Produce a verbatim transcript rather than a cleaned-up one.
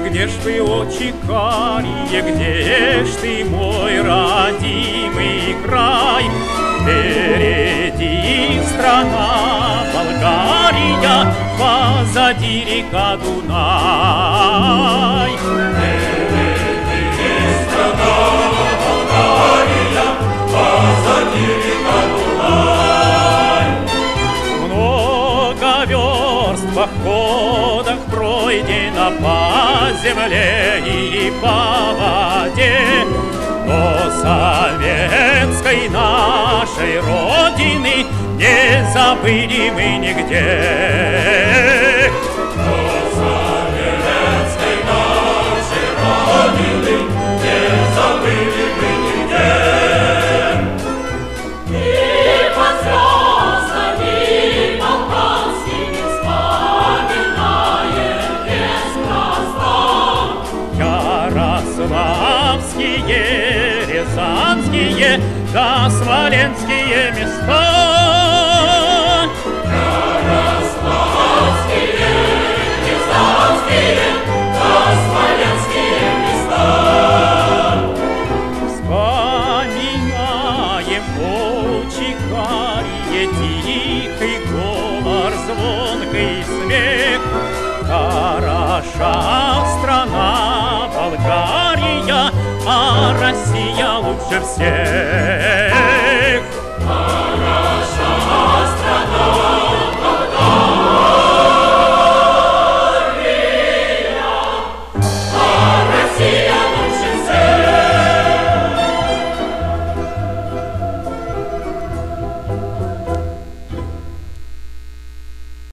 Где ж ты, отче карие, где ж ты, мой родимый край? Впереди страна Болгария, позади река Дунай. Впереди страна Болгария, позади река Дунай. Много верст в походах пройдено по земле и по воде, но советской нашей родины не забыли мы нигде. Но советской нашей родины не забыли мы нигде. И под звездами балканскими вспоминаем неспроста ярославские, рязанские да смоленские места. Ярославские, рязанские да смоленские места. Вспоминаем, отче карие, тихий говор, звонкий смех. Хороша страна Болгария, а Россия лучше всех.